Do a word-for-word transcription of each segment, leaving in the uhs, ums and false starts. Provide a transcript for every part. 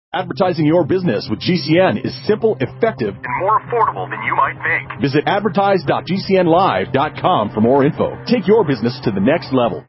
Advertising your business with G C N is simple, effective, and more affordable than you might think. Visit advertise dot g c n live dot com for more info. Take your business to the next level.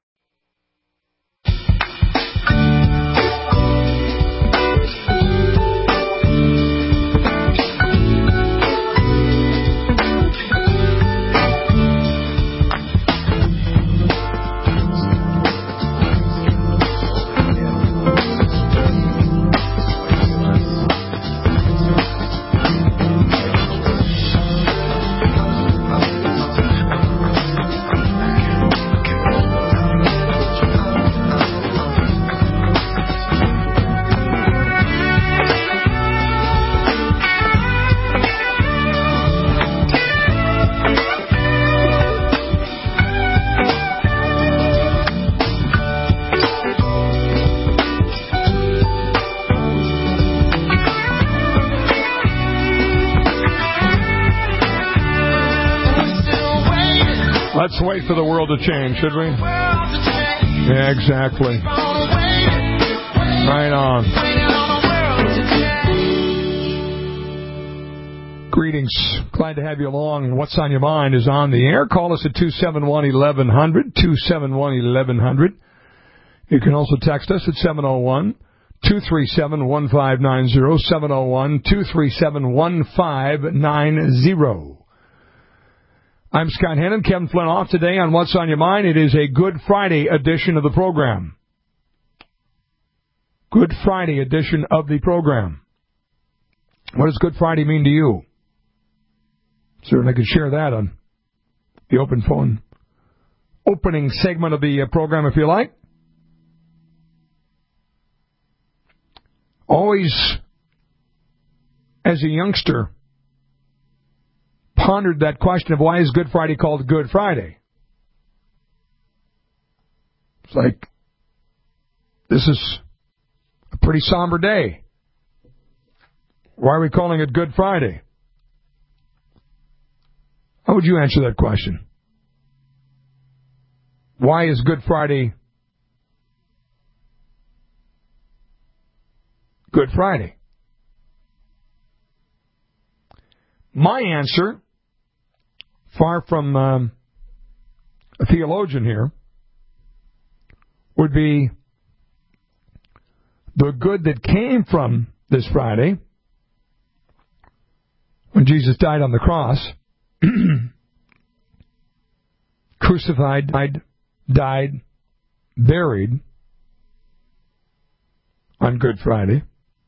Let's wait for the world to change, should we? Yeah, exactly. Right on. Greetings. Glad to have you along. What's on your mind is on the air. Call us at two seven one, eleven hundred, two seven one, eleven hundred. You can also text us at seven oh one, two three seven, one five nine zero, seven oh one, two three seven, one five nine zero. I'm Scott Hennon, Kevin Flynn off today on What's on Your Mind. It is a Good Friday edition of the program. Good Friday edition of the program. What does Good Friday mean to you? Certainly could share that on the open phone opening segment of the program if you like. Always, as a youngster, pondered that question of why is Good Friday called Good Friday? It's like, this is a pretty somber day. Why are we calling it Good Friday? How would you answer that question? Why is Good Friday Good Friday? My answer, far from um, a theologian here, would be the good that came from this Friday, when Jesus died on the cross, crucified, died, died, buried on Good Friday.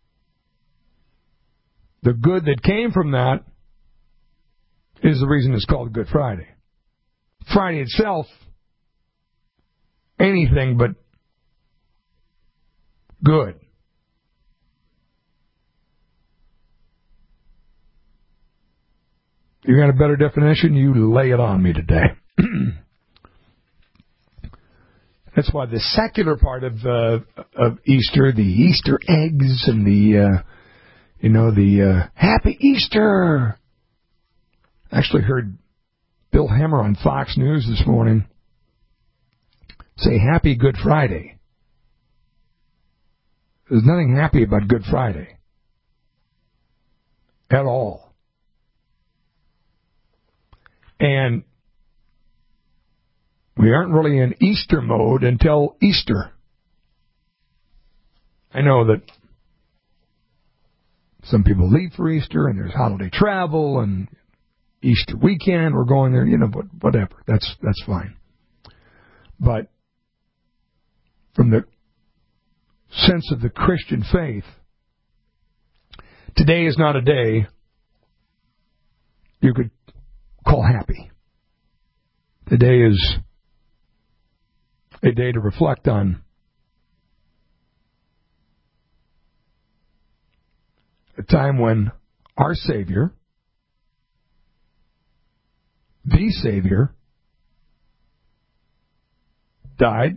The good that came from that is the reason it's called Good Friday. Friday itself, anything but good. You got a better definition? You lay it on me today. That's why the secular part of uh, of Easter, the Easter eggs and the, uh, you know, the uh, Happy Easter. Actually heard Bill Hemmer on Fox News this morning say Happy Good Friday. There's nothing happy about Good Friday. At all. And we aren't really in Easter mode until Easter. I know that some people leave for Easter and there's holiday travel and Easter weekend, we're going there, you know, whatever. That's that's fine. But from the sense of the Christian faith, today is not a day you could call happy. Today is a day to reflect on a time when our Savior, the Savior, died,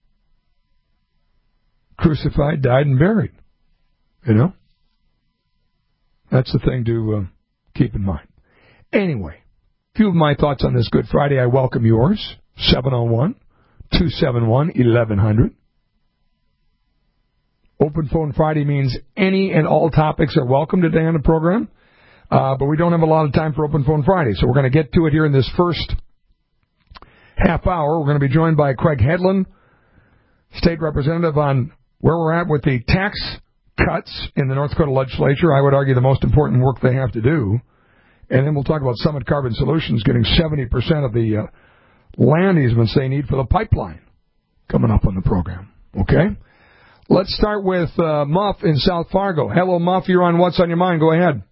crucified, died, and buried. You know? That's the thing to uh, keep in mind. Anyway, a few of my thoughts on this Good Friday. I welcome yours. seven oh one, two seven one, eleven hundred. Open Phone Friday means any and all topics are welcome today on the program. Uh, but we don't have a lot of time for Open Phone Friday, so we're going to get to it here in this first half hour. We're going to be joined by Craig Hedlund, state representative, on where we're at with the tax cuts in the North Dakota legislature. I would argue the most important work they have to do. And then we'll talk about Summit Carbon Solutions getting seventy percent of the uh, land easements they need for the pipeline coming up on the program. Okay? Let's start with uh, Muff in South Fargo. Hello, Muff. You're on What's on Your Mind. Go ahead.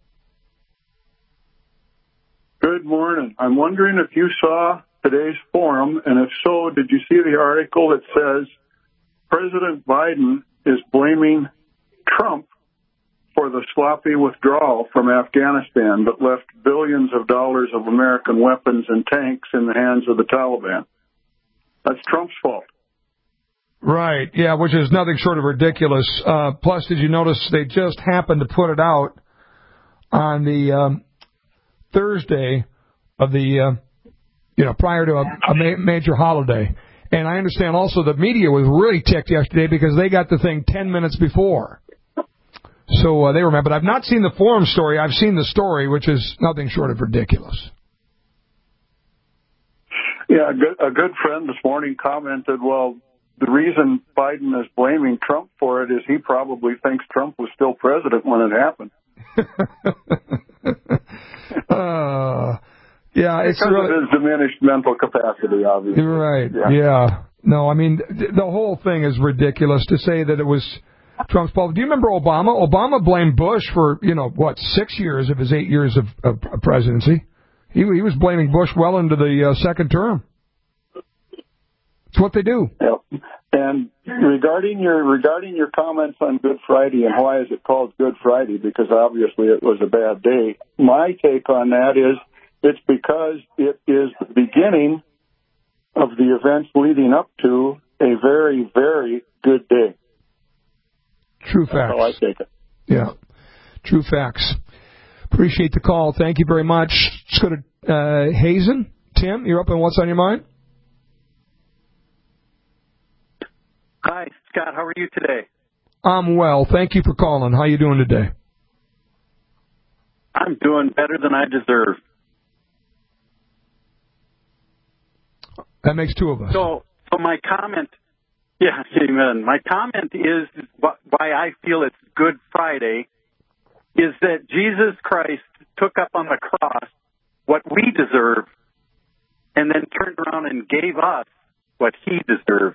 Good morning. I'm wondering if you saw today's forum, and if so, did you see the article that says President Biden is blaming Trump for the sloppy withdrawal from Afghanistan that left billions of dollars of American weapons and tanks in the hands of the Taliban? That's Trump's fault. Right, yeah, which is nothing short of ridiculous. Uh, plus, did you notice they just happened to put it out on the um, Thursday of the, uh, you know, prior to a, a ma- major holiday. And I understand also the media was really ticked yesterday because they got the thing ten minutes before. So uh, they remember. But I've not seen the forum story. I've seen the story, which is nothing short of ridiculous. Yeah, a good, a good friend this morning commented, well, the reason Biden is blaming Trump for it is he probably thinks Trump was still president when it happened. uh, yeah, it's because really, of his diminished mental capacity, obviously. Right, yeah. yeah. No, I mean, the whole thing is ridiculous to say that it was Trump's fault. Do you remember Obama? Obama blamed Bush for, you know, what, six years of his eight years of, of presidency. He, he was blaming Bush well into the uh, second term. It's what they do. Yep. And regarding your regarding your comments on Good Friday and why is it called Good Friday, because obviously it was a bad day, my take on that is it's because it is the beginning of the events leading up to a very, very good day. True facts. That's how I take it. Yeah, true facts. Appreciate the call. Thank you very much. Let's go to uh, Hazen. Tim, you're up on What's on Your Mind? Hi, Scott. How are you today? I'm well. Thank you for calling. How are you doing today? I'm doing better than I deserve. That makes two of us. So, so my comment, yeah, amen. My comment is why I feel it's Good Friday is that Jesus Christ took up on the cross what we deserve and then turned around and gave us what he deserves.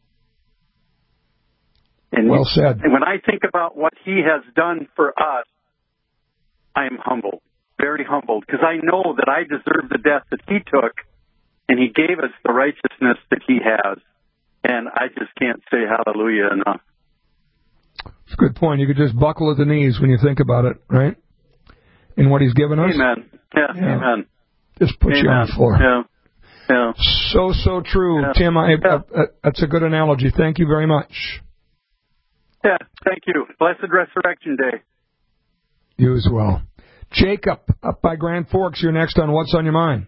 And well said. And when I think about what he has done for us, I am humbled, very humbled, because I know that I deserve the death that he took, and he gave us the righteousness that he has. And I just can't say hallelujah enough. It's a good point. You could just buckle at the knees when you think about it, right? And what he's given us. Amen. Yeah, yeah. Amen. Just put amen. you on the floor. Yeah. Yeah. So, so true. Yeah. Tim, I, yeah. uh, uh, that's a good analogy. Thank you very much. Yeah, thank you. Blessed Resurrection Day. You as well. Jacob, up by Grand Forks, you're next on What's on Your Mind.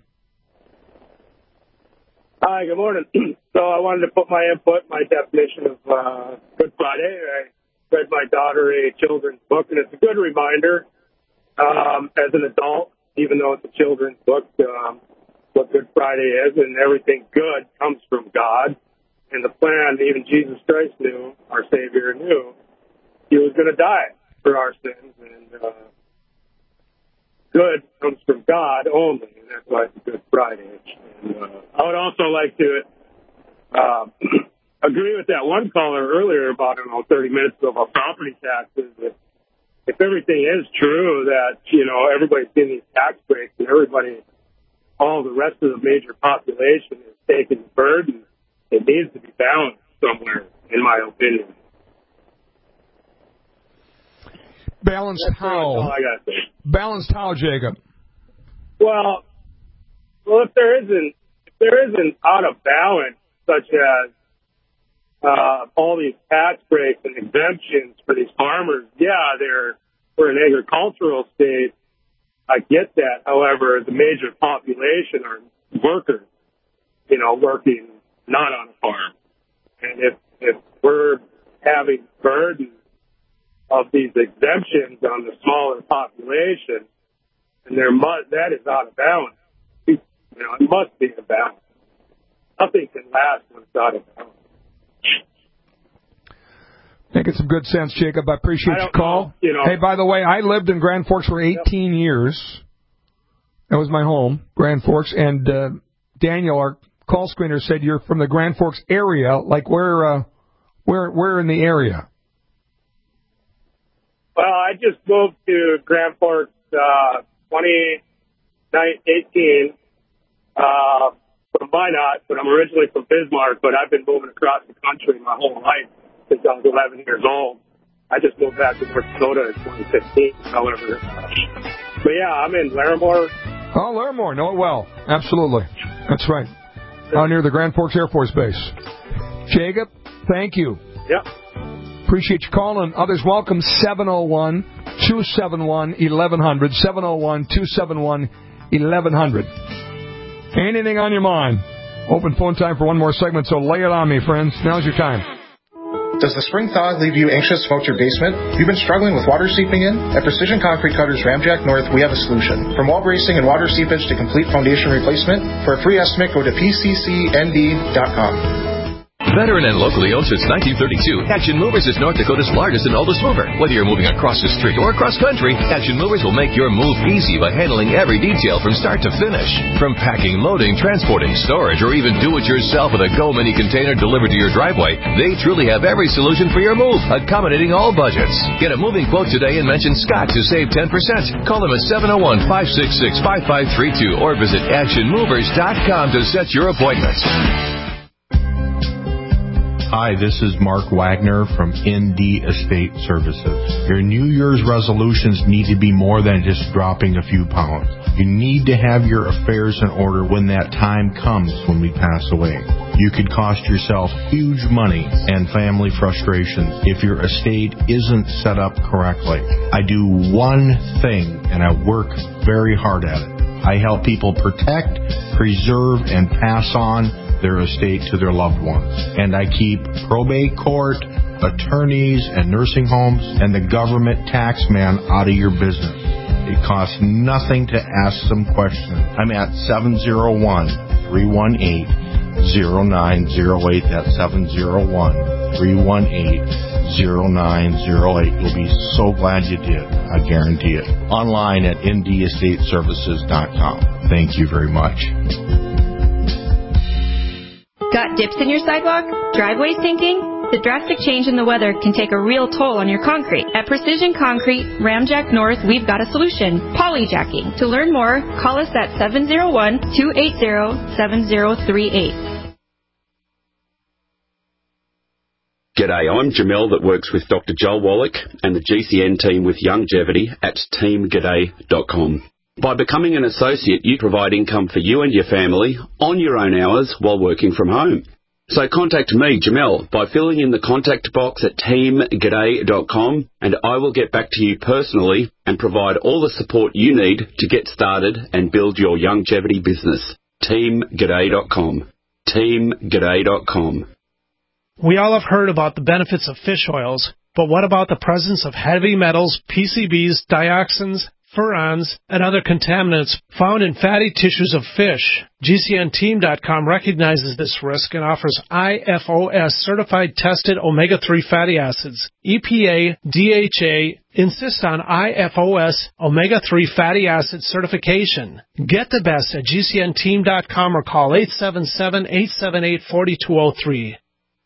Hi, good morning. So I wanted to put my input, my definition of uh, Good Friday. I read my daughter a children's book, and it's a good reminder um, as an adult, even though it's a children's book, um, what Good Friday is, and everything good comes from God. And the plan, even Jesus Christ knew, our Savior knew, he was going to die for our sins. And uh, good comes from God only, and that's why it's a Good Friday. And uh, I would also like to uh, agree with that one caller earlier about, I don't know, thirty minutes ago about property taxes. If, if everything is true that, you know, everybody's getting these tax breaks and everybody, all the rest of the major population is taking the burden, it needs to be balanced somewhere, in my opinion. Balanced That's how? all I got to say. Balanced how, Jacob? Well, well, if there isn't, if there isn't out of balance, such as uh, all these tax breaks and exemptions for these farmers, yeah, they're we're an agricultural state. I get that. However, the major population are workers, you know, working not on a farm. And if, if we're having burden of these exemptions on the smaller population, and there must, that is out of balance. You know, it must be a balance. Nothing can last when it's out of balance. Making some good sense, Jacob. I appreciate I your call. Know, you know, hey, by the way, I lived in Grand Forks for eighteen yep. years. That was my home, Grand Forks. And uh, Daniel, our call screener, said you're from the Grand Forks area. Like where, uh, where, where in the area? Well, I just moved to Grand Forks uh, twenty eighteen uh, from Minot, but I'm originally from Bismarck. But I've been moving across the country my whole life since I was eleven years old. I just moved back to North Dakota in twenty fifteen, however. But yeah, I'm in Larimore. Oh, Larimore. Know it well. Absolutely. That's right. Out near the Grand Forks Air Force Base. Jacob, thank you. Yep. Appreciate you calling. Others welcome. seven oh one, two seven one, eleven hundred. seven oh one, two seven one, eleven hundred. Anything on your mind? Open phone time for one more segment, so lay it on me, friends. Now's your time. Does the spring thaw leave you anxious about your basement? You've been struggling with water seeping in? At Precision Concrete Cutters Ramjack North, we have a solution. From wall bracing and water seepage to complete foundation replacement, for a free estimate, go to P C C N D dot com. Veteran and locally owned since nineteen thirty-two, Action Movers is North Dakota's largest and oldest mover. Whether you're moving across the street or across country, Action Movers will make your move easy by handling every detail from start to finish. From packing, loading, transporting, storage, or even do-it-yourself with a Go Mini container delivered to your driveway, they truly have every solution for your move, accommodating all budgets. Get a moving quote today and mention Scott to save ten percent. Call them at seven oh one, five six six, five five three two or visit action movers dot com to set your appointment. Hi, this is Mark Wagner from N D Estate Services. Your New Year's resolutions need to be more than just dropping a few pounds. You need to have your affairs in order when that time comes when we pass away. You could cost yourself huge money and family frustrations if your estate isn't set up correctly. I do one thing, and I work very hard at it. I help people protect, preserve, and pass on their estate to their loved ones. And I keep probate court, attorneys, and nursing homes, and the government tax man out of your business. It costs nothing to ask some questions. I'm at seven oh one, three one eight, oh nine oh eight. That's seven oh one, three one eight, oh nine oh eight. You'll be so glad you did. I guarantee it. Online at N D estate services dot com. Thank you very much. Got dips in your sidewalk? Driveway sinking? The drastic change in the weather can take a real toll on your concrete. At Precision Concrete, Ramjack North, we've got a solution. Polyjacking. To learn more, call us at seven oh one, two eight zero, seven oh three eight. G'day, I'm Jamel that works with Doctor Joel Wallach and the G C N team with Longevity at team g'day dot com. By becoming an associate, you provide income for you and your family on your own hours while working from home. So contact me, Jamel, by filling in the contact box at team g'day dot com, and I will get back to you personally and provide all the support you need to get started and build your longevity business. team g'day dot com. team g'day dot com. We all have heard about the benefits of fish oils, but what about the presence of heavy metals, P C Bs, dioxins, furans, and other contaminants found in fatty tissues of fish? G C N team dot com recognizes this risk and offers I F O S certified tested omega three fatty acids. E P A, D H A insist on I F O S omega three fatty acid certification. Get the best at G C N team dot com or call eight seven seven, eight seven eight, four two zero three.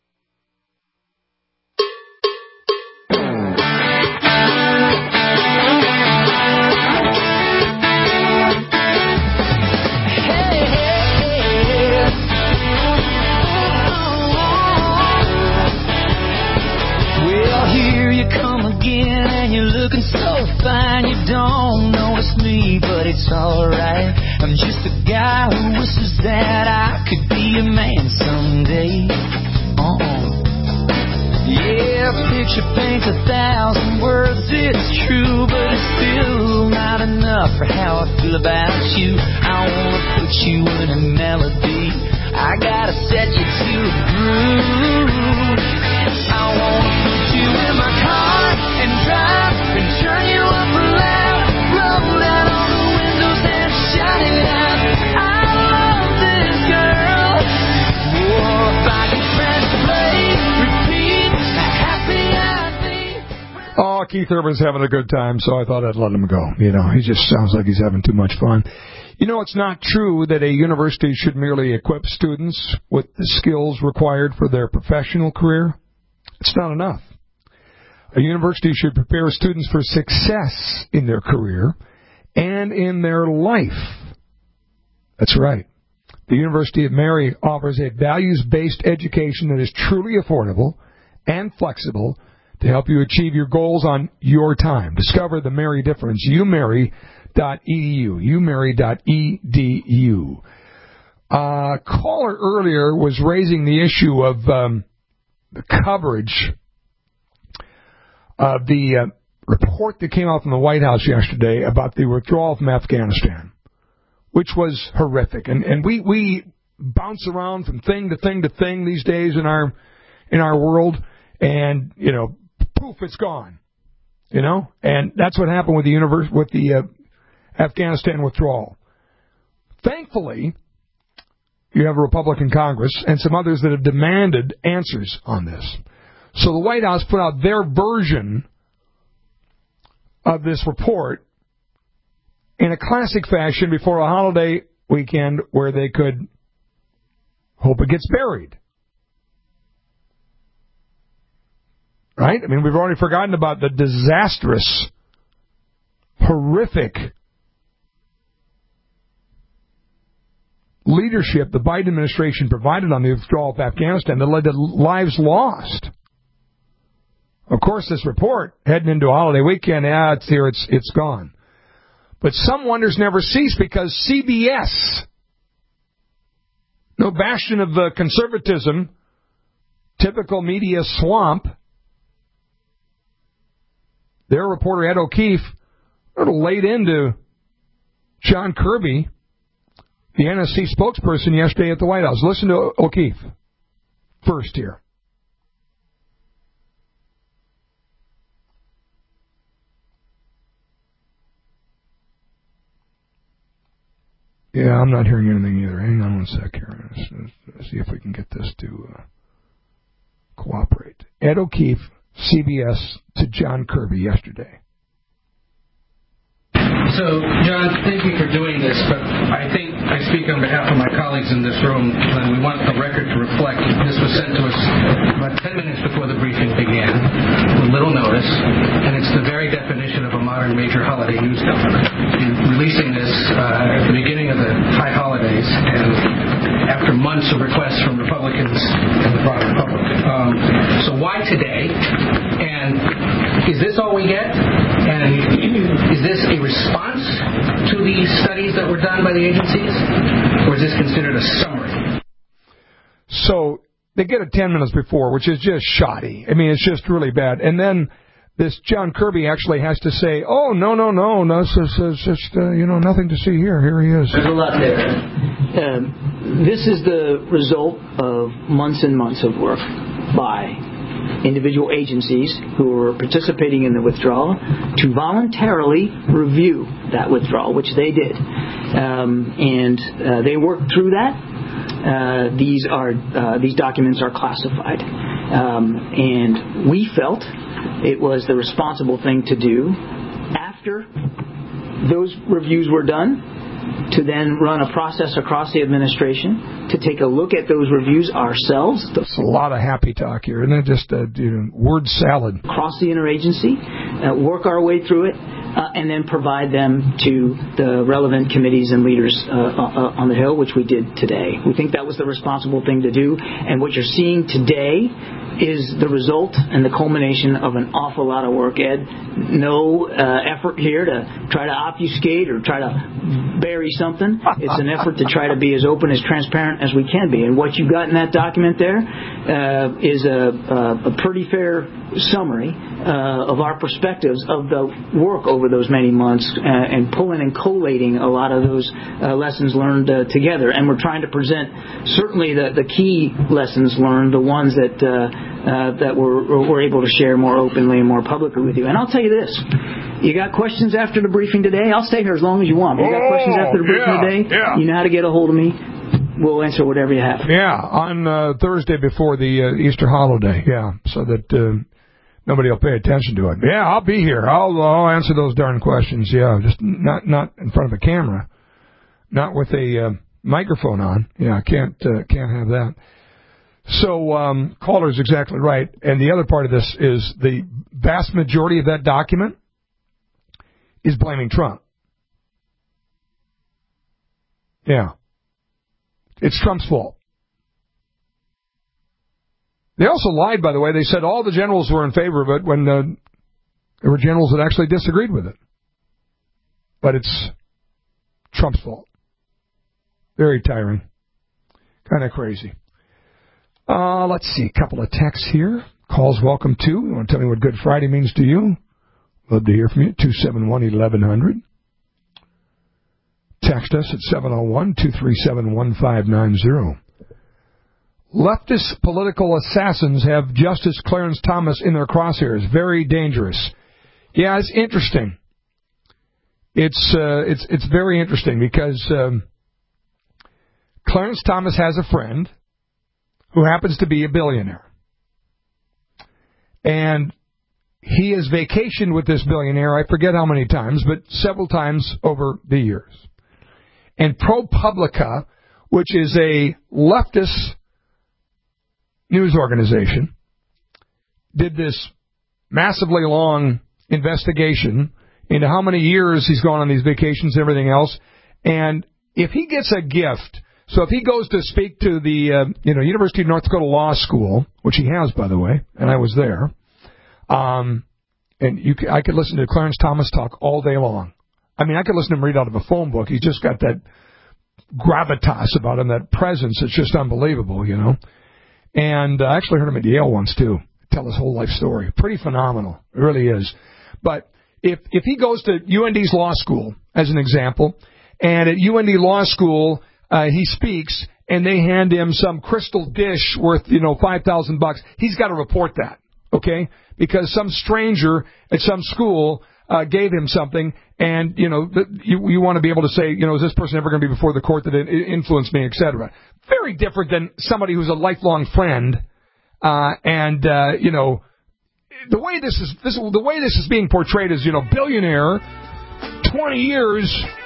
Looking so fine, you don't know it's me, but it's alright. I'm just a guy who wishes that I could be a man someday. Uh-uh. Yeah, picture paints a thousand words, it's true, but it's still not enough for how I feel about you. I wanna put you in a melody, I gotta set you to a groove. I wanna put you in my car and drive and turn you up loud, roll down all the windows and shine it out. I love this girl. Oh, if I could press play, repeat, happy I'd be. Oh, Keith Urban's having a good time, so I thought I'd let him go. You know, he just sounds like he's having too much fun. You know, it's not true that a university should merely equip students with the skills required for their professional career. It's not enough. A university should prepare students for success in their career and in their life. That's right. The University of Mary offers a values-based education that is truly affordable and flexible to help you achieve your goals on your time. Discover the Mary difference. U Mary dot E D U. U Mary dot E D U. A caller earlier was raising the issue of um, the coverage of the uh, report that came out from the White House yesterday about the withdrawal from Afghanistan, which was horrific. And and we, we bounce around from thing to thing to thing these days in our in our world, and you know, poof, it's gone. You know, and that's what happened with the universe with the uh, Afghanistan withdrawal. Thankfully, you have a Republican Congress and some others that have demanded answers on this. So the White House put out their version of this report in a classic fashion before a holiday weekend where they could hope it gets buried. Right? I mean, we've already forgotten about the disastrous, horrific leadership the Biden administration provided on the withdrawal of Afghanistan that led to lives lost. Of course, this report, heading into a holiday weekend, yeah, it's here, it's it's gone. But some wonders never cease because C B S, no bastion of uh, conservatism, typical media swamp, their reporter Ed O'Keefe sort of laid into John Kirby, the N S C spokesperson, yesterday at the White House. Listen to O'Keefe first here. Yeah, I'm not hearing anything either. Hang on one sec here. Let's, let's see if we can get this to uh, cooperate. Ed O'Keefe, C B S, to John Kirby yesterday. So, John, thank you for doing this, but I think I speak on behalf of my colleagues in this room, and we want the record to reflect this was sent to us about ten minutes before the briefing began, with little notice, and it's the very definition of a modern major holiday news cover. You're releasing this uh, at the beginning of the high holidays, and after months of requests from Republicans and the broader public. Um, so why today? And is this all we get? And is this a response to the studies that were done by the agencies? Or is this considered a summary? So they get it ten minutes before, which is just shoddy. I mean, it's just really bad. And then this John Kirby actually has to say, oh, no, no, no, no, it's just, it's just uh, you know, nothing to see here. Here he is. There's a lot there. Um, this is the result of months and months of work by individual agencies who are participating in the withdrawal to voluntarily review that withdrawal, which they did. Um, and uh, they worked through that. Uh, these are uh, these documents are classified. Um, and we felt it was the responsible thing to do after those reviews were done, to then run a process across the administration to take a look at those reviews ourselves. That's a lot of happy talk here, isn't it? Just a you know, word salad. Across the interagency, uh, work our way through it, uh, and then provide them to the relevant committees and leaders uh, uh, on the Hill, which we did today. We think that was the responsible thing to do, and what you're seeing today is the result and the culmination of an awful lot of work, Ed. No uh, effort here to try to obfuscate or try to bury something. It's an effort to try to be as open, as transparent as we can be. And what you got in that document there uh, is a, a, a pretty fair summary uh, of our perspectives of the work over those many months uh, and pulling and collating a lot of those uh, lessons learned uh, together. And we're trying to present certainly the, the key lessons learned, the ones that uh, uh, that we're, we're able to share more openly and more publicly with you. And I'll tell you this. You got questions after the briefing today? I'll stay here as long as you want. But you got questions after the briefing yeah, today? Yeah. You know how to get a hold of me. We'll answer whatever you have. Yeah, on uh, Thursday before the uh, Easter holiday. Yeah, so that uh, nobody will pay attention to it. Yeah, I'll be here. I'll, I'll answer those darn questions. Yeah, just not not in front of a camera, not with a uh, microphone on. Yeah, I can't uh, can't have that. So um, Caller's exactly right. And the other part of this is the vast majority of that document is blaming Trump. Yeah. It's Trump's fault. They also lied, by the way. They said all the generals were in favor of it when uh, there were generals that actually disagreed with it. But it's Trump's fault. Very tiring. Kind of crazy. Uh, let's see. A couple of texts here. Calls welcome to. You want to tell me what Good Friday means to you? Love to hear from you. two seven one, eleven hundred. Text us at seven oh one, two three seven, one five nine zero. Leftist political assassins have Justice Clarence Thomas in their crosshairs. Very dangerous. Yeah, it's interesting. It's uh, it's it's very interesting because um, Clarence Thomas has a friend who happens to be a billionaire. And he has vacationed with this billionaire, I forget how many times, but several times over the years. And ProPublica, which is a leftist news organization, did this massively long investigation into how many years he's gone on these vacations and everything else. And if he gets a gift, so if he goes to speak to the uh, you know University of North Dakota Law School, which he has, by the way, and I was there, um, and you, I could listen to Clarence Thomas talk all day long. I mean, I could listen to him read out of a phone book. He's just got that gravitas about him, that presence. It's just unbelievable, you know. And uh, I actually heard him at Yale once, too, tell his whole life story. Pretty phenomenal. It really is. But if if he goes to U N D's law school, as an example, and at U N D Law School uh, he speaks, and they hand him some crystal dish worth, you know, five thousand bucks, he's got to report that, okay? Because some stranger at some school Uh, gave him something, and, you know, you, you want to be able to say, you know, is this person ever going to be before the court that it influenced me, et cetera. Very different than somebody who's a lifelong friend, uh, and, uh, you know, the way this is, this, the way this is being portrayed is, you know, billionaire, twenty years,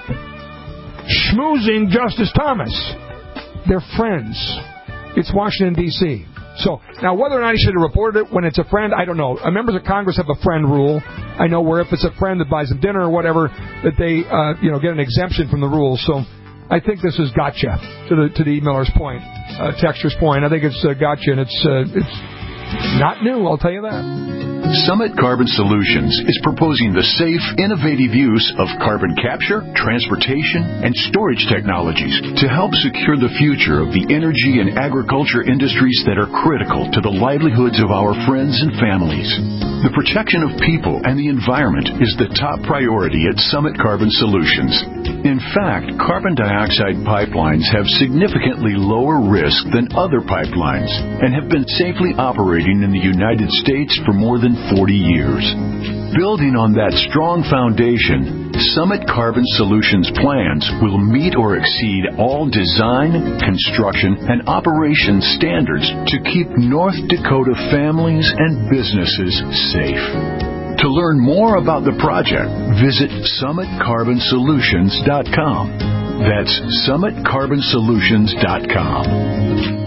schmoozing Justice Thomas. They're friends. It's Washington, D C So, now, whether or not he should have reported it when it's a friend, I don't know. Members of Congress have a friend rule. I know where if it's a friend that buys them dinner or whatever, that they, uh, you know, get an exemption from the rules. So, I think this is gotcha, to the to the emailer's point, uh, texter's point. I think it's uh, gotcha, and it's uh, it's not new, I'll tell you that. Summit Carbon Solutions is proposing the safe, innovative use of carbon capture, transportation, and storage technologies to help secure the future of the energy and agriculture industries that are critical to the livelihoods of our friends and families. The protection of people and the environment is the top priority at Summit Carbon Solutions. In fact, carbon dioxide pipelines have significantly lower risk than other pipelines and have been safely operating in the United States for more than forty years. Building on that strong foundation, Summit Carbon Solutions plans will meet or exceed all design, construction, and operation standards to keep North Dakota families and businesses safe. To learn more about the project, visit summit carbon solutions dot com. That's summit carbon solutions dot com.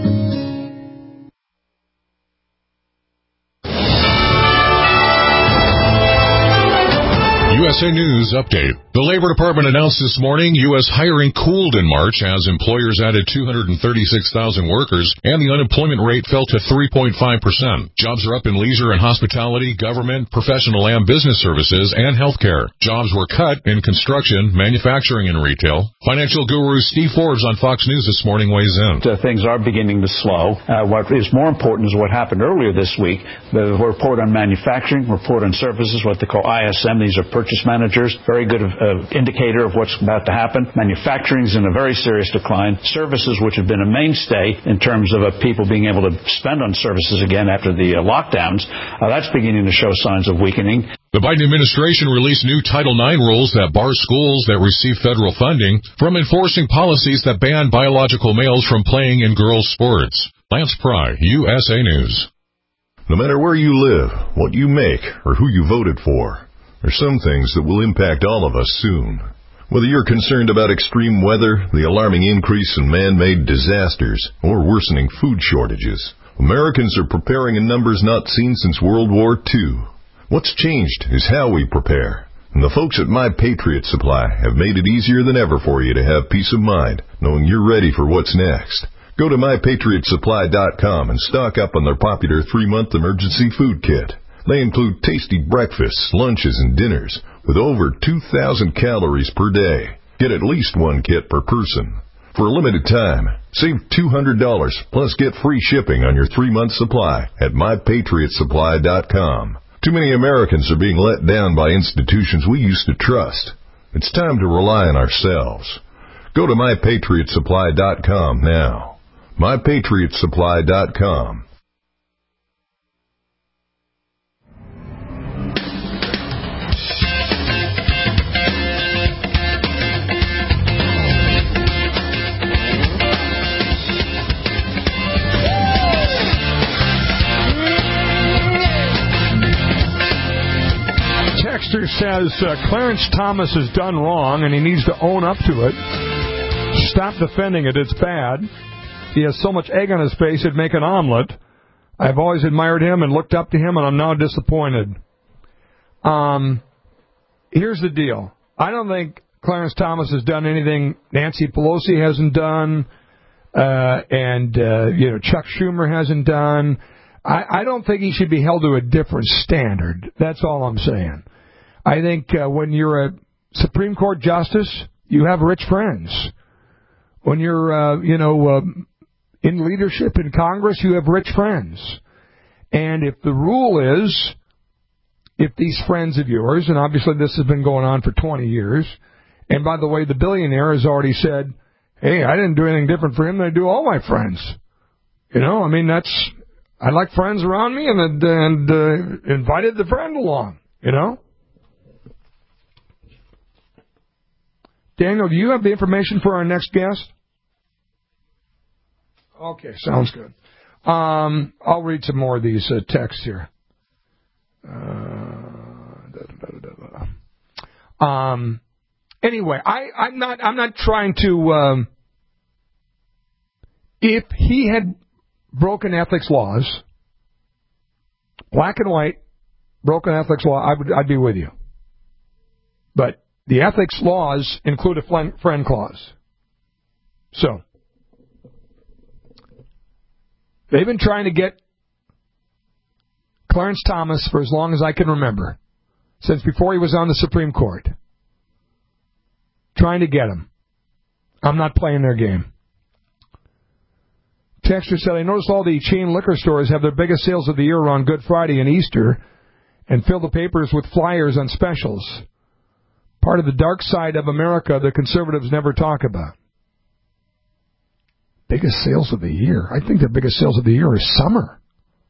U S A News Update. The Labor Department announced this morning U S hiring cooled in March as employers added two hundred thirty-six thousand workers and the unemployment rate fell to three point five percent. Jobs are up in leisure and hospitality, government, professional and business services, and healthcare. Jobs were cut in construction, manufacturing, and retail. Financial guru Steve Forbes on Fox News this morning weighs in. Uh, things are beginning to slow. Uh, what is more important is what happened earlier this week. The report on manufacturing, report on services, what they call I S M. These are purchase managers. Very good uh, indicator of what's about to happen. Manufacturing is in a very serious decline. Services, which have been a mainstay in terms of uh, people being able to spend on services again after the uh, lockdowns, uh, that's beginning to show signs of weakening. The Biden administration released new Title nine rules that bar schools that receive federal funding from enforcing policies that ban biological males from playing in girls' sports. Lance Pry, U S A News. No matter where you live, what you make, or who you voted for, there's some things that will impact all of us soon. Whether you're concerned about extreme weather, the alarming increase in man-made disasters, or worsening food shortages, Americans are preparing in numbers not seen since World War Two. What's changed is how we prepare. And the folks at My Patriot Supply have made it easier than ever for you to have peace of mind, knowing you're ready for what's next. Go to my patriot supply dot com and stock up on their popular three-month emergency food kit. They include tasty breakfasts, lunches, and dinners with over two thousand calories per day. Get at least one kit per person. For a limited time, save two hundred dollars plus get free shipping on your three-month supply at my patriot supply dot com. Too many Americans are being let down by institutions we used to trust. It's time to rely on ourselves. Go to my patriot supply dot com now. my patriot supply dot com. Texter says uh, Clarence Thomas has done wrong and he needs to own up to it. Stop defending it. It's bad. He has so much egg on his face it'd make an omelet. I've always admired him and looked up to him, and I'm now disappointed. Um, here's the deal. I don't think Clarence Thomas has done anything Nancy Pelosi hasn't done, uh, and uh, you know Chuck Schumer hasn't done. I, I don't think he should be held to a different standard. That's all I'm saying. I think uh, when you're a Supreme Court justice, you have rich friends. When you're, uh, you know, uh, in leadership in Congress, you have rich friends. And if the rule is, if these friends of yours, and obviously this has been going on for twenty years, and by the way, the billionaire has already said, hey, I didn't do anything different for him than I do all my friends. You know, I mean, that's, I like friends around me and, and uh, invited the friend along, you know. Daniel, do you have the information for our next guest? Okay, sounds good. Um, I'll read some more of these uh, texts here. Uh, da, da, da, da. Um, anyway, I, I'm not. I'm not trying to. Um, if he had broken ethics laws, black and white, broken ethics law, I would. I'd be with you. But the ethics laws include a friend clause. So, they've been trying to get Clarence Thomas for as long as I can remember, since before he was on the Supreme Court. Trying to get him. I'm not playing their game. Texter said, I noticed all the chain liquor stores have their biggest sales of the year around Good Friday and Easter and fill the papers with flyers on specials. Part of the dark side of America the conservatives never talk about. Biggest sales of the year. I think the biggest sales of the year is summer.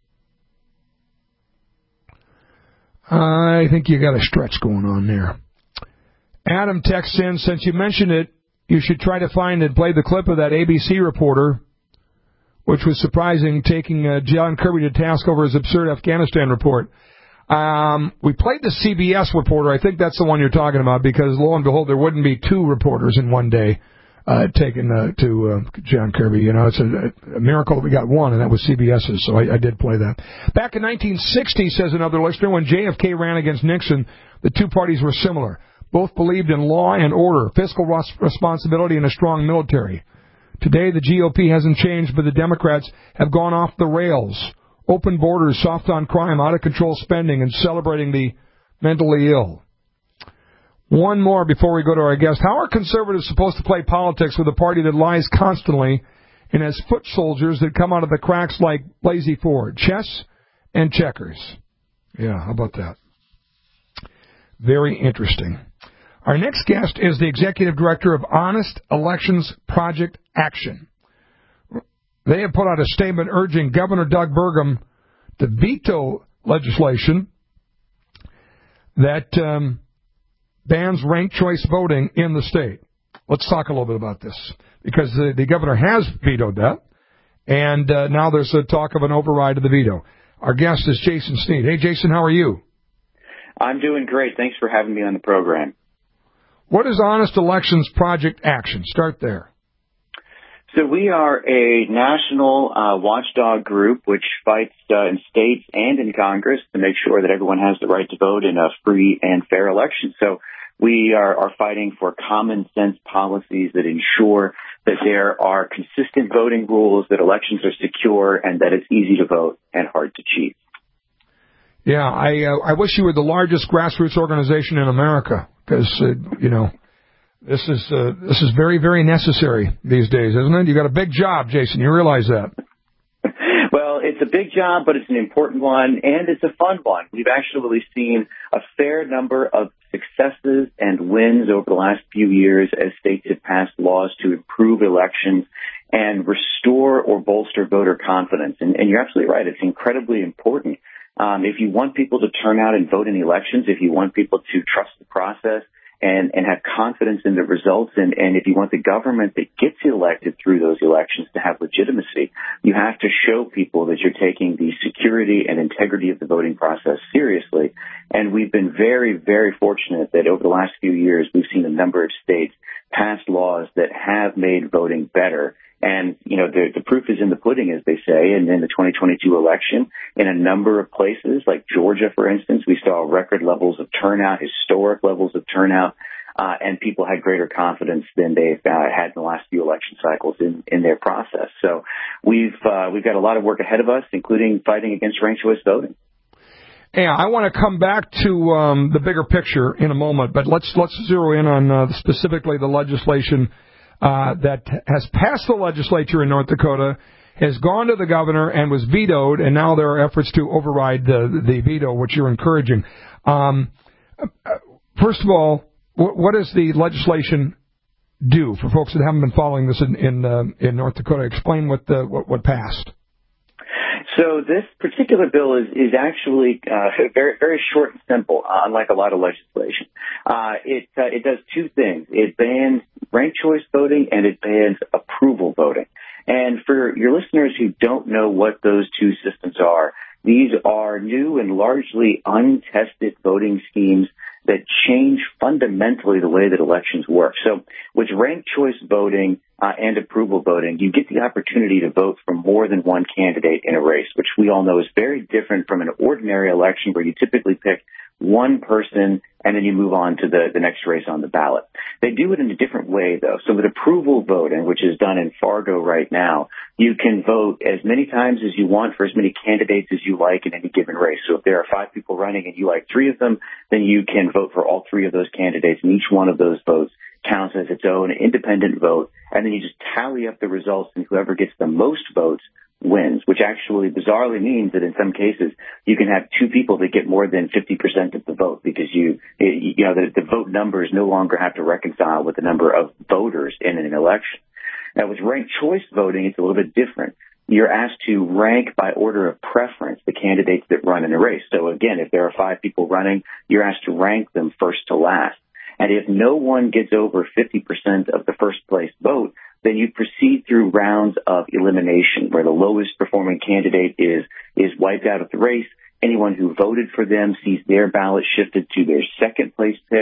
I think you got a stretch going on there. Adam texts in, since you mentioned it, you should try to find and play the clip of that A B C reporter, which was surprising, taking uh, John Kirby to task over his absurd Afghanistan report. Um, we played the C B S reporter. I think that's the one you're talking about, because lo and behold, there wouldn't be two reporters in one day. uh, taken uh, to uh, John Kirby. You know, it's a, a miracle that we got one, and that was C B S's, so I, I did play that. Back in nineteen sixty, says another listener, when J F K ran against Nixon, the two parties were similar. Both believed in law and order, fiscal responsibility, and a strong military. Today, the G O P hasn't changed, but the Democrats have gone off the rails. Open borders, soft on crime, out-of-control spending, and celebrating the mentally ill. One more before we go to our guest. How are conservatives supposed to play politics with a party that lies constantly and has foot soldiers that come out of the cracks like Blasey Ford? Chess and checkers. Yeah, how about that? Very interesting. Our next guest is the executive director of Honest Elections Project Action. They have put out a statement urging Governor Doug Burgum to veto legislation that um, bans ranked choice voting in the state. Let's talk a little bit about this, because the, the governor has vetoed that, and uh, now there's a talk of an override of the veto. Our guest is Jason Sneed. Hey, Jason, how are you? I'm doing great. Thanks for having me on the program. What is Honest Elections Project Action? Start there. So we are a national uh, watchdog group which fights uh, in states and in Congress to make sure that everyone has the right to vote in a free and fair election. So we are, are fighting for common sense policies that ensure that there are consistent voting rules, that elections are secure, and that it's easy to vote and hard to cheat. Yeah, I uh, I wish you were the largest grassroots organization in America, because, uh, you know, this is uh, this is very, very necessary these days, isn't it? You got a big job, Jason. You realize that? Well, it's a big job, but it's an important one, and it's a fun one. We've actually seen a fair number of successes and wins over the last few years as states have passed laws to improve elections and restore or bolster voter confidence. And, and you're absolutely right. It's incredibly important. Um, if you want people to turn out and vote in the elections, if you want people to trust the process and, and have confidence in the results, and, and if you want the government that gets elected through those elections to have legitimacy, you have to show people that you're taking the security and integrity of the voting process seriously. And we've been very, very fortunate that over the last few years, we've seen a number of states pass laws that have made voting better. And, you know, the, the proof is in the pudding, as they say. And in the twenty twenty-two election, in a number of places, like Georgia, for instance, we saw record levels of turnout, historic levels of turnout, uh, and people had greater confidence than they've uh, had in the last few election cycles in, in their process. So we've uh, we've got a lot of work ahead of us, including fighting against ranked choice voting. Yeah, I want to come back to um, the bigger picture in a moment, but let's let's zero in on uh, specifically the legislation Uh, that has passed the legislature in North Dakota, has gone to the governor and was vetoed, and now there are efforts to override the, the veto, which you're encouraging. Um, first of all, what, what does the legislation do for folks that haven't been following this in in, uh, in North Dakota? Explain what the what, what passed. So this particular bill is, is actually uh, very, very short and simple, uh, unlike a lot of legislation. Uh, it uh, it does two things. It bans ranked choice voting and it bans approval voting. And for your listeners who don't know what those two systems are, these are new and largely untested voting schemes that change fundamentally the way that elections work. So with ranked choice voting uh, and approval voting, you get the opportunity to vote for more than one candidate in a race, which we all know is very different from an ordinary election where you typically pick one person and then you move on to the, the next race on the ballot. They do it in a different way, though. So with approval voting, which is done in Fargo right now, you can vote as many times as you want for as many candidates as you like in any given race. So if there are five people running and you like three of them, then you can vote for all three of those candidates, and each one of those votes counts as its own independent vote. And then you just tally up the results, and whoever gets the most votes wins, which actually bizarrely means that in some cases you can have two people that get more than fifty percent of the vote, because you, you know, the, the vote numbers no longer have to reconcile with the number of voters in an election. Now, with ranked choice voting, it's a little bit different. You're asked to rank by order of preference the candidates that run in a race. So again, if there are five people running, you're asked to rank them first to last. And if no one gets over fifty percent of the first place vote, then you proceed through rounds of elimination, where the lowest performing candidate is is wiped out of the race. Anyone who voted for them sees their ballot shifted to their second place pick,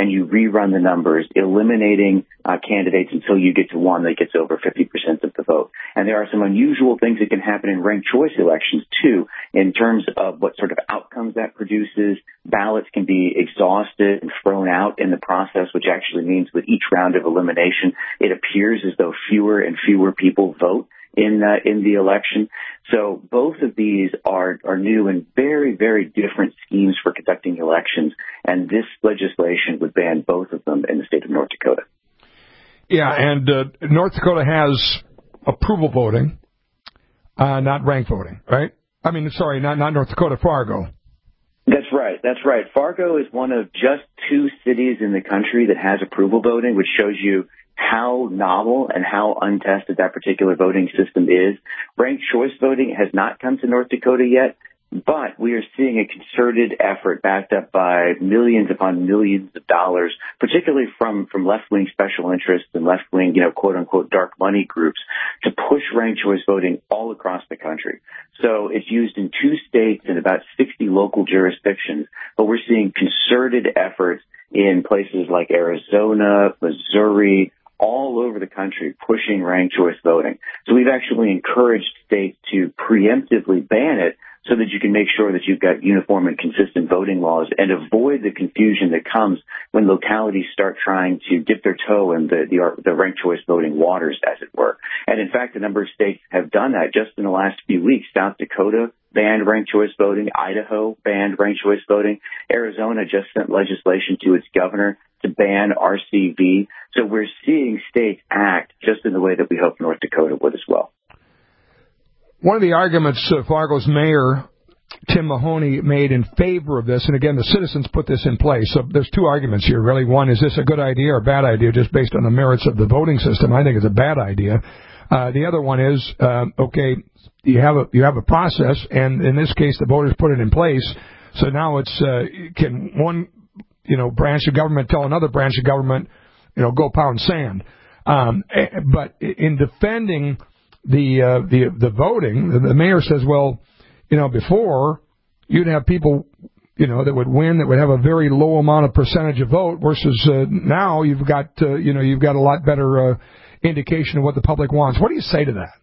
and you rerun the numbers, eliminating uh, candidates until you get to one that gets over fifty percent of the vote. And there are some unusual things that can happen in ranked choice elections, too, in terms of what sort of outcomes that produces. Ballots can be exhausted and thrown out in the process, which actually means with each round of elimination, it appears as though fewer and fewer people vote in uh, in the election. So both of these are, are new and very, very different schemes for conducting elections, and this legislation would ban both of them in the state of North Dakota. Yeah, and uh, North Dakota has approval voting, uh, not ranked voting, right? I mean, sorry, not, not North Dakota, Fargo. That's right. That's right. Fargo is one of just two cities in the country that has approval voting, which shows you how novel and how untested that particular voting system is. Ranked choice voting has not come to North Dakota yet, but we are seeing a concerted effort backed up by millions upon millions of dollars, particularly from, from left-wing special interests and left-wing, you know, quote-unquote dark money groups, to push ranked choice voting all across the country. So it's used in two states and about sixty local jurisdictions, but we're seeing concerted efforts in places like Arizona, Missouri, all over the country pushing ranked choice voting. So we've actually encouraged states to preemptively ban it so that you can make sure that you've got uniform and consistent voting laws and avoid the confusion that comes when localities start trying to dip their toe in the, the, the ranked choice voting waters, as it were. And in fact, a number of states have done that just in the last few weeks. South Dakota banned ranked choice voting. Idaho banned ranked choice voting. Arizona just sent legislation to its governor to ban R C V. So we're seeing states act just in the way that we hope North Dakota would as well. One of the arguments uh, Fargo's mayor, Tim Mahoney, made in favor of this, and again, the citizens put this in place. So there's two arguments here, really. One, is this a good idea or a bad idea just based on the merits of the voting system? I think it's a bad idea. Uh, the other one is, uh, okay, you have a you have a process, and in this case, the voters put it in place. So now it's uh, can one you know branch of government tell another branch of government, you know, go pound sand. Um, but in defending the uh, the the voting, the mayor says, well, you know, before you'd have people, you know, that would win that would have a very low amount of percentage of vote versus uh, now you've got uh, you know you've got a lot better uh, indication of what the public wants. What do you say to that?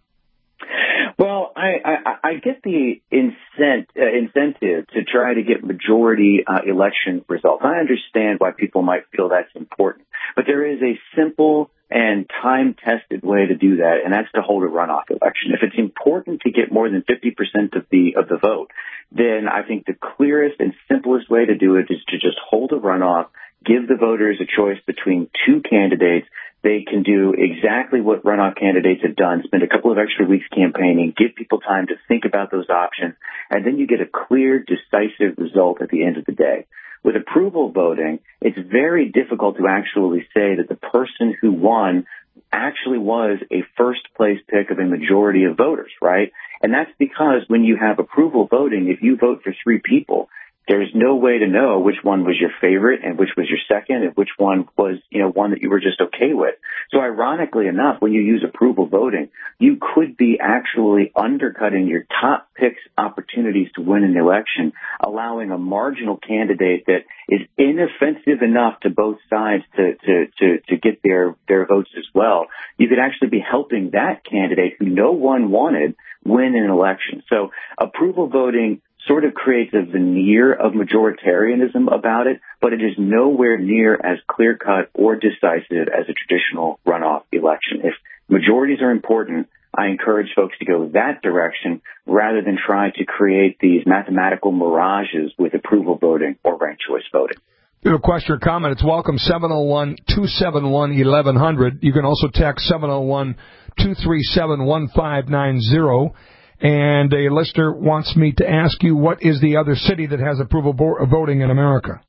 Well, I, I, I get the incent, uh, incentive to try to get majority uh, election results. I understand why people might feel that's important, but there is a simple and time-tested way to do that, and that's to hold a runoff election. If it's important to get more than fifty percent of the of the vote, then I think the clearest and simplest way to do it is to just hold a runoff, give the voters a choice between two candidates. They can do exactly what runoff candidates have done, spend a couple of extra weeks campaigning, give people time to think about those options, and then you get a clear, decisive result at the end of the day. With approval voting, it's very difficult to actually say that the person who won actually was a first-place pick of a majority of voters, right? And that's because when you have approval voting, if you vote for three people, there's no way to know which one was your favorite and which was your second and which one was, you know, one that you were just okay with. So ironically enough, when you use approval voting, you could be actually undercutting your top picks' opportunities to win an election, allowing a marginal candidate that is inoffensive enough to both sides to, to, to, to get their, their votes as well. You could actually be helping that candidate who no one wanted win an election. So approval voting sort of creates a veneer of majoritarianism about it, but it is nowhere near as clear-cut or decisive as a traditional runoff election. If majorities are important, I encourage folks to go that direction rather than try to create these mathematical mirages with approval voting or ranked choice voting. If you have a question or comment, it's welcome, seven oh one, two seven one, eleven hundred. You can also text seven oh one, two three seven, one five nine zero. And a listener wants me to ask you, what is the other city that has approval bo- voting in America?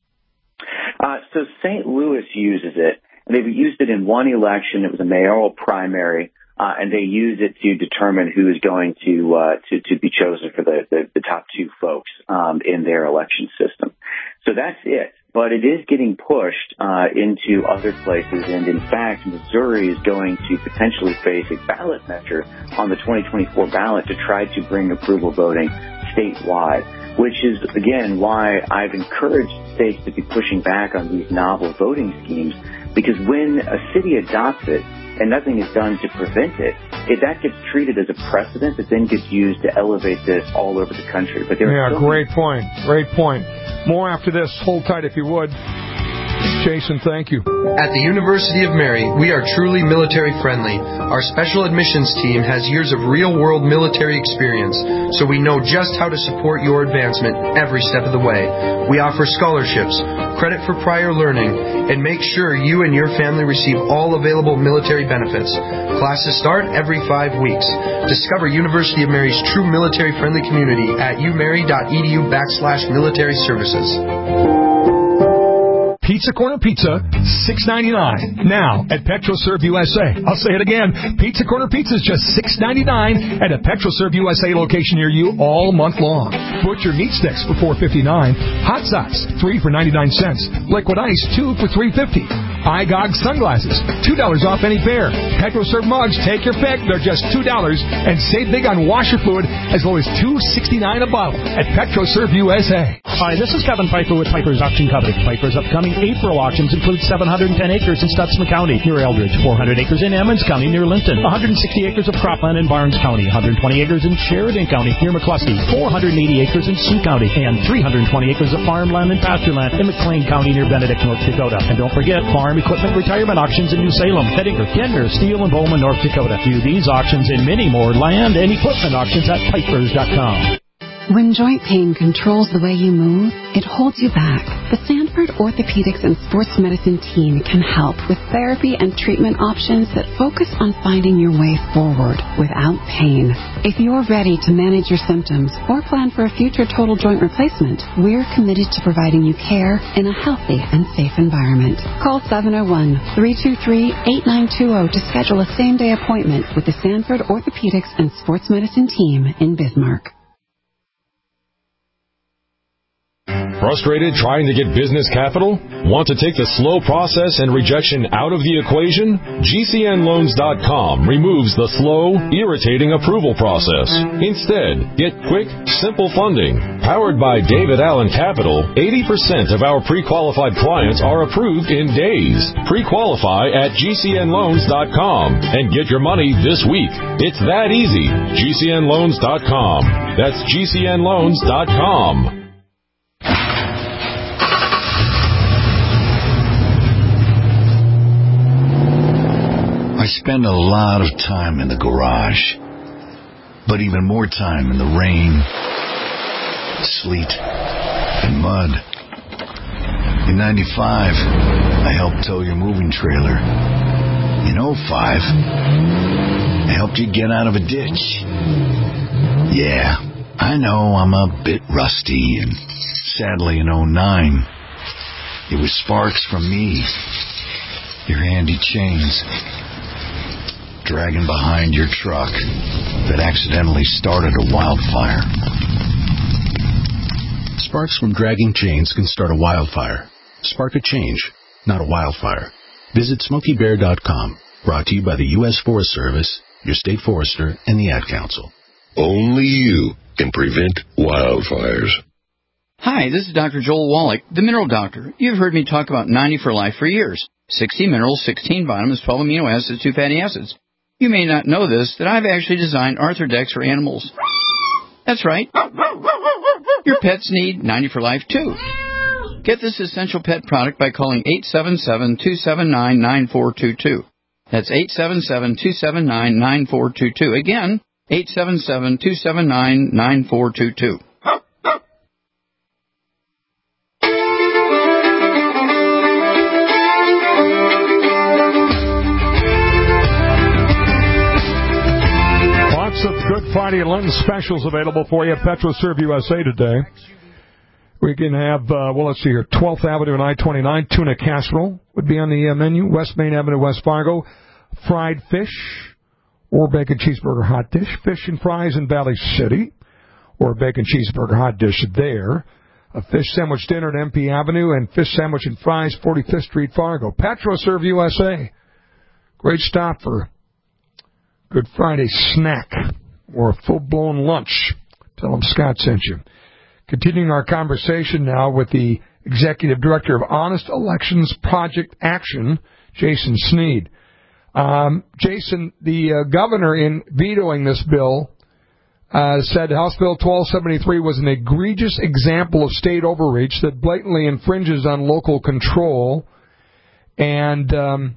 Uh, so Saint Louis uses it. And they've used it in one election. It was a mayoral primary, uh, and they use it to determine who is going to uh, to, to be chosen for the, the, the top two folks um, in their election system. So that's it. But it is getting pushed uh, into other places, and in fact, Missouri is going to potentially face a ballot measure on the twenty twenty-four ballot to try to bring approval voting statewide, which is, again, why I've encouraged states to be pushing back on these novel voting schemes, because when a city adopts it and nothing is done to prevent it, it that gets treated as a precedent that then gets used to elevate this all over the country. But there Yeah, are great point. Great point. More after this. Hold tight if you would. Jason, thank you. At the University of Mary, we are truly military friendly. Our special admissions team has years of real-world military experience, so we know just how to support your advancement every step of the way. We offer scholarships, credit for prior learning, and make sure you and your family receive all available military benefits. Classes start every five weeks. Discover University of Mary's true military-friendly community at umary.edu backslash military services. Pizza Corner Pizza, six ninety-nine. Now at PetroServe U S A. I'll say it again. Pizza Corner Pizza is just six ninety-nine at a PetroServe U S A location near you all month long. Butcher meat sticks for four fifty-nine. Hot sauce, three for ninety-nine cents. Liquid ice, two for three fifty. I G O G sunglasses, two dollars off any pair. PetroServe mugs, take your pick. They're just two dollars. And save big on washer fluid as low as two sixty-nine a bottle at PetroServe U S A. Hi, this is Kevin Piper with Piper's Auction Company. Piper's upcoming April auctions include seven hundred ten acres in Stutsman County near Eldridge, four hundred acres in Emmons County near Linton, one hundred sixty acres of cropland in Barnes County, one hundred twenty acres in Sheridan County near McCluskey, four hundred eighty acres in Sioux County, and three hundred twenty acres of farmland and pastureland in McLean County near Benedict, North Dakota. And don't forget farm equipment retirement auctions in New Salem, Hettinger, Kinder, Steele, and Bowman, North Dakota. View these auctions and many more land and equipment auctions at pipers dot com. When joint pain controls the way you move, it holds you back. The Sanford Orthopedics and Sports Medicine team can help with therapy and treatment options that focus on finding your way forward without pain. If you're ready to manage your symptoms or plan for a future total joint replacement, we're committed to providing you care in a healthy and safe environment. Call seven oh one, three two three, eight nine two zero to schedule a same-day appointment with the Sanford Orthopedics and Sports Medicine team in Bismarck. Frustrated trying to get business capital? Want to take the slow process and rejection out of the equation? G C N loans dot com removes the slow, irritating approval process. Instead, get quick, simple funding. Powered by David Allen Capital, eighty percent of our pre-qualified clients are approved in days. Pre-qualify at G C N loans dot com and get your money this week. It's that easy. G C N loans dot com. That's G C N loans dot com. I spend a lot of time in the garage, but even more time in the rain, sleet, and mud. In ninety-five, I helped tow your moving trailer. In oh five, I helped you get out of a ditch. Yeah, I know I'm a bit rusty, and sadly in oh nine, it was sparks from me, your handy chains, dragging behind your truck that accidentally started a wildfire. Sparks from dragging chains can start a wildfire. Spark a change, not a wildfire. Visit Smokey Bear dot com. Brought to you by the U S Forest Service, your state forester, and the Ad Council. Only you can prevent wildfires. Hi, this is Doctor Joel Wallach, the Mineral Doctor. You've heard me talk about ninety for Life for years. sixty minerals, sixteen vitamins, twelve amino acids, two fatty acids. You may not know this, that I've actually designed Arthrodex for animals. That's right. Your pets need ninety for Life, too. Get this essential pet product by calling eight seven seven, two seven nine, nine four two two. That's eight seven seven, two seven nine, nine four two two. Again, eight seven seven, two seven nine, nine four two two. Of Good Friday and Lenten specials available for you at PetroServe U S A today. We can have, uh, well, let's see here, twelfth Avenue and I twenty-nine, tuna casserole would be on the uh, menu. West Main Avenue, West Fargo, fried fish or bacon cheeseburger hot dish. Fish and fries in Valley City or bacon cheeseburger hot dish there. A fish sandwich dinner at M P Avenue and fish sandwich and fries, forty-fifth Street, Fargo. PetroServe U S A. Great stop for Good Friday snack or a full-blown lunch. Tell them Scott sent you. Continuing our conversation now with the Executive Director of Honest Elections Project Action, Jason Sneed. Um, Jason, the uh, governor, in vetoing this bill, uh, said House Bill twelve seventy-three was an egregious example of state overreach that blatantly infringes on local control, and um,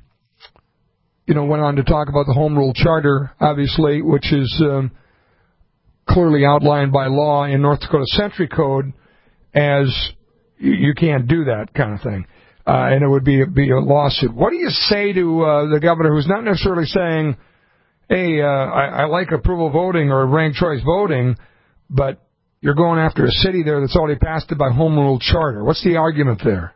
you know, went on to talk about the Home Rule Charter, obviously, which is um, clearly outlined by law in North Dakota Century Code as you can't do that kind of thing. Uh, and it would be, be a lawsuit. What do you say to uh, the governor who's not necessarily saying, hey, uh, I, I like approval voting or ranked choice voting, but you're going after a city there that's already passed it by Home Rule Charter? What's the argument there?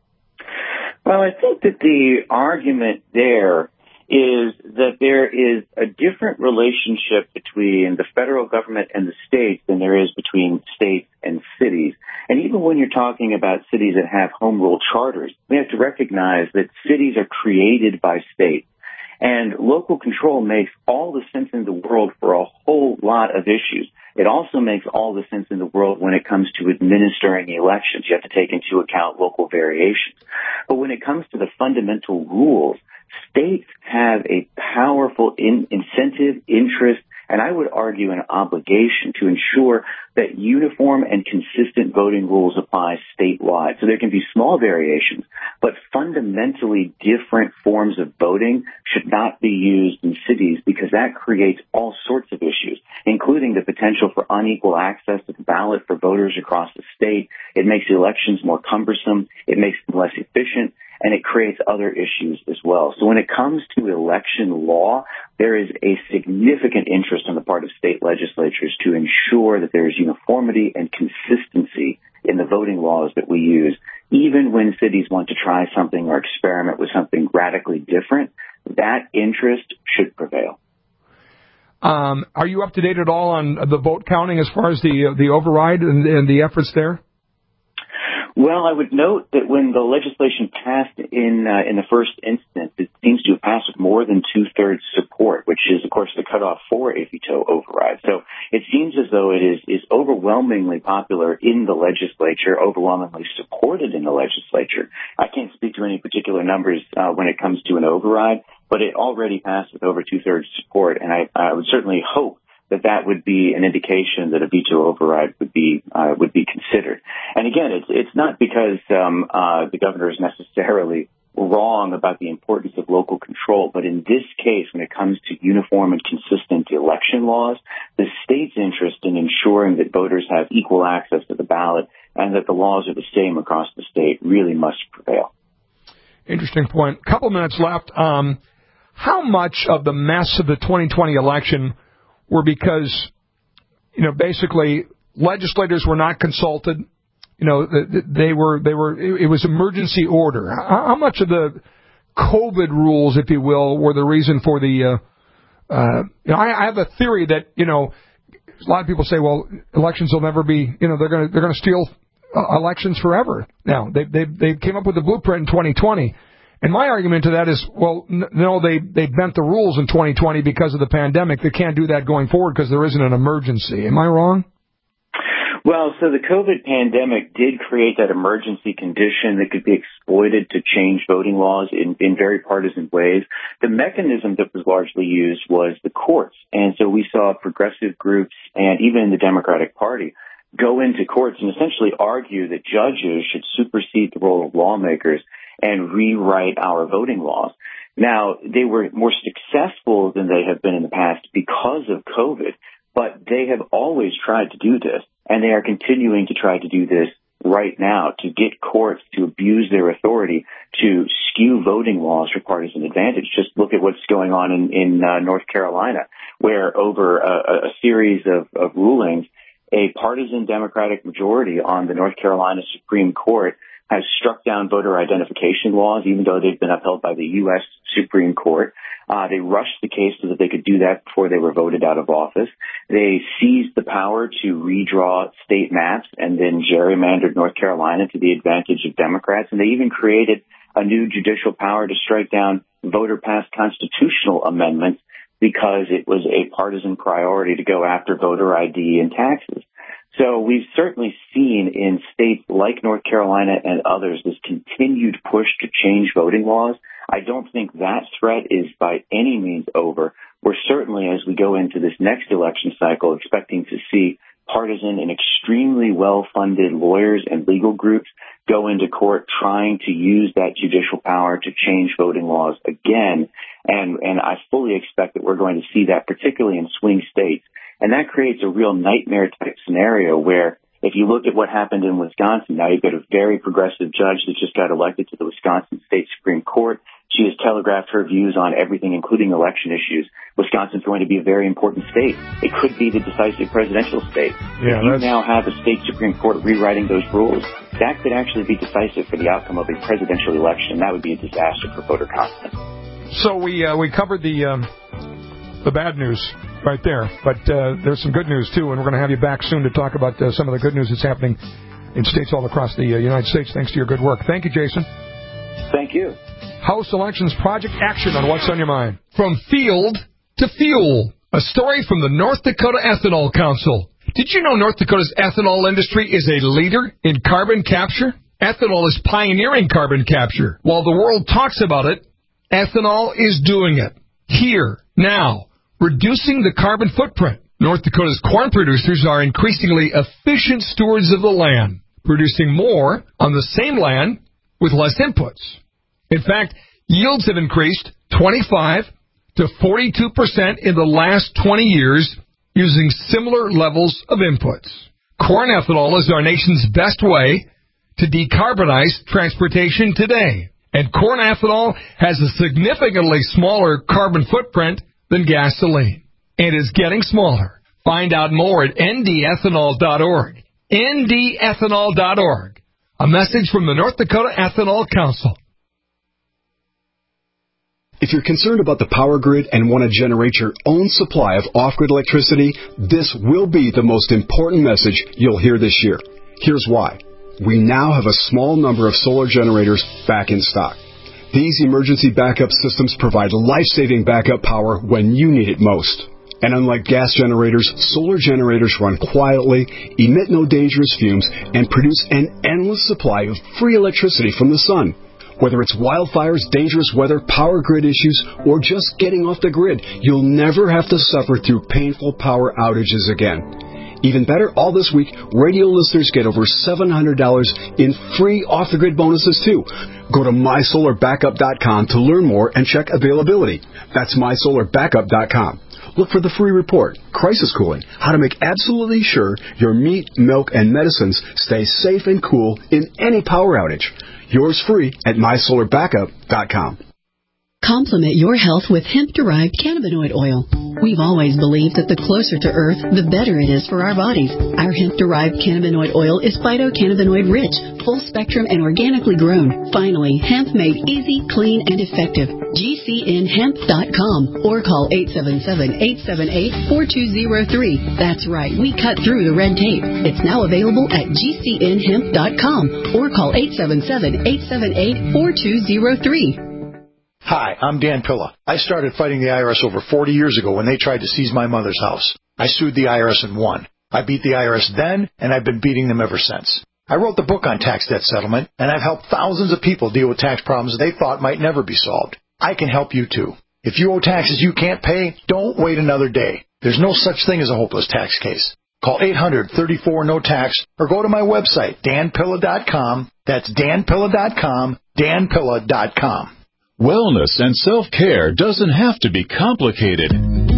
Well, I think that the argument there is that there is a different relationship between the federal government and the states than there is between states and cities. And even when you're talking about cities that have home rule charters, we have to recognize that cities are created by states. And local control makes all the sense in the world for a whole lot of issues. It also makes all the sense in the world when it comes to administering elections. You have to take into account local variations. But when it comes to the fundamental rules, states have a powerful in- incentive, interest, and I would argue an obligation to ensure that uniform and consistent voting rules apply statewide. So there can be small variations, but fundamentally different forms of voting should not be used in cities because that creates all sorts of issues, including the potential for unequal access to the ballot for voters across the state. It makes the elections more cumbersome. It makes them less efficient. And it creates other issues as well. So when it comes to election law, there is a significant interest on the part of state legislatures to ensure that there is uniformity and consistency in the voting laws that we use. Even when cities want to try something or experiment with something radically different, that interest should prevail. Um, are you up to date at all on the vote counting as far as the uh, the override and, and the efforts there? Well, I would note that when the legislation passed in uh, in the first instance, it seems to have passed with more than two-thirds support, which is, of course, the cutoff for a veto override. So it seems as though it is, is overwhelmingly popular in the legislature, overwhelmingly supported in the legislature. I can't speak to any particular numbers uh, when it comes to an override, but it already passed with over two-thirds support, and I, I would certainly hope that that would be an indication that a veto override would be uh, would be considered. And again, it's it's not because um, uh, the governor is necessarily wrong about the importance of local control, but in this case, when it comes to uniform and consistent election laws, the state's interest in ensuring that voters have equal access to the ballot and that the laws are the same across the state really must prevail. Interesting point. A couple minutes left. Um, how much of the mess of the twenty twenty election were because, you know, basically legislators were not consulted. You know, they were, they were, it was emergency order. How much of the COVID rules, if you will, were the reason for the, uh, uh, you know, I, I have a theory that, you know, a lot of people say, well, elections will never be, you know, they're going to, they're going to steal uh, elections forever. Now, they, they, they came up with the blueprint in twenty twenty. And my argument to that is, well, no, they, they bent the rules in twenty twenty because of the pandemic. They can't do that going forward because there isn't an emergency. Am I wrong? Well, so the COVID pandemic did create that emergency condition that could be exploited to change voting laws in, in very partisan ways. The mechanism that was largely used was the courts. And so we saw progressive groups and even the Democratic Party go into courts and essentially argue that judges should supersede the role of lawmakers and rewrite our voting laws. Now, they were more successful than they have been in the past because of COVID, but they have always tried to do this, and they are continuing to try to do this right now to get courts to abuse their authority to skew voting laws for partisan advantage. Just look at what's going on in, in uh, North Carolina, where over a, a series of, of rulings, a partisan Democratic majority on the North Carolina Supreme Court has struck down voter identification laws, even though they've been upheld by the U S Supreme Court. Uh, they rushed the case so that they could do that before they were voted out of office. They seized the power to redraw state maps and then gerrymandered North Carolina to the advantage of Democrats. And they even created a new judicial power to strike down voter-passed constitutional amendments because it was a partisan priority to go after voter I D and taxes. So we've certainly seen in states like North Carolina and others this continued push to change voting laws. I don't think that threat is by any means over. We're certainly, as we go into this next election cycle, expecting to see partisan and extremely well-funded lawyers and legal groups go into court trying to use that judicial power to change voting laws again. And, and I fully expect that we're going to see that, particularly in swing states. And that creates a real nightmare-type scenario where if you look at what happened in Wisconsin, now you've got a very progressive judge that just got elected to the Wisconsin State Supreme Court. She has telegraphed her views on everything, including election issues. Wisconsin's going to be a very important state. It could be the decisive presidential state. Yeah, if you that's... now have a state Supreme Court rewriting those rules, that could actually be decisive for the outcome of a presidential election. That would be a disaster for voter confidence. So we uh, we covered the um, the bad news right there, but uh, there's some good news too, and we're going to have you back soon to talk about uh, some of the good news that's happening in states all across the uh, United States. Thanks to your good work. Thank you, Jason. Thank you. House Elections Project Action on What's on Your Mind. From field to fuel. A story from the North Dakota Ethanol Council. Did you know North Dakota's ethanol industry is a leader in carbon capture? Ethanol is pioneering carbon capture. While the world talks about it, ethanol is doing it. Here, now, reducing the carbon footprint. North Dakota's corn producers are increasingly efficient stewards of the land, producing more on the same land with less inputs. In fact, yields have increased twenty-five to forty-two percent in the last twenty years using similar levels of inputs. Corn ethanol is our nation's best way to decarbonize transportation today. And corn ethanol has a significantly smaller carbon footprint than gasoline and is getting smaller. Find out more at N D ethanol dot org. N D ethanol dot org. A message from the North Dakota Ethanol Council. If you're concerned about the power grid and want to generate your own supply of off-grid electricity, this will be the most important message you'll hear this year. Here's why. We now have a small number of solar generators back in stock. These emergency backup systems provide life-saving backup power when you need it most. And unlike gas generators, solar generators run quietly, emit no dangerous fumes, and produce an endless supply of free electricity from the sun. Whether it's wildfires, dangerous weather, power grid issues, or just getting off the grid, you'll never have to suffer through painful power outages again. Even better, all this week, radio listeners get over seven hundred dollars in free off-the-grid bonuses, too. Go to my solar backup dot com to learn more and check availability. That's my solar backup dot com. Look for the free report, Crisis Cooling, how to make absolutely sure your meat, milk, and medicines stay safe and cool in any power outage. Yours free at my solar backup dot com. Complement your health with hemp-derived cannabinoid oil. We've always believed that the closer to Earth, the better it is for our bodies. Our hemp-derived cannabinoid oil is phytocannabinoid-rich, full-spectrum, and organically grown. Finally, hemp made easy, clean, and effective. G C N hemp dot com or call eight seven seven, eight seven eight, four two zero three. That's right, we cut through the red tape. It's now available at G C N hemp dot com or call eight seven seven, eight seven eight, four two zero three. Hi, I'm Dan Pilla. I started fighting the I R S over forty years ago when they tried to seize my mother's house. I sued the I R S and won. I beat the I R S then, and I've been beating them ever since. I wrote the book on tax debt settlement, and I've helped thousands of people deal with tax problems they thought might never be solved. I can help you, too. If you owe taxes you can't pay, don't wait another day. There's no such thing as a hopeless tax case. Call eight hundred, thirty-four, no tax or go to my website, dan pilla dot com. That's dan pilla dot com, dan pilla dot com. Wellness and self-care doesn't have to be complicated.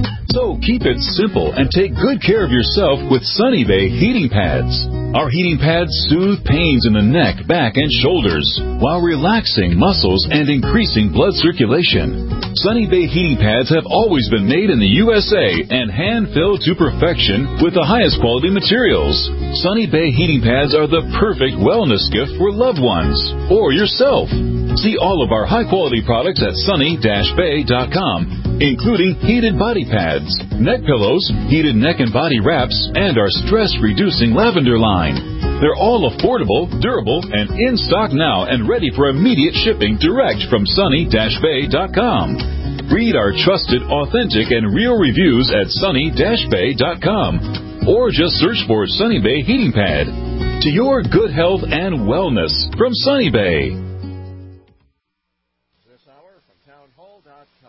So keep it simple and take good care of yourself with Sunny Bay heating pads. Our heating pads soothe pains in the neck, back, and shoulders while relaxing muscles and increasing blood circulation. Sunny Bay heating pads have always been made in the U S A and hand-filled to perfection with the highest quality materials. Sunny Bay heating pads are the perfect wellness gift for loved ones or yourself. See all of our high-quality products at sunny dash bay dot com, including heated body pads, neck pillows, heated neck and body wraps, and our stress-reducing lavender line. They're all affordable, durable, and in stock now and ready for immediate shipping direct from sunny dash bay dot com. Read our trusted, authentic, and real reviews at sunny dash bay dot com. or just search for Sunny Bay Heating Pad. To your good health and wellness from Sunny Bay.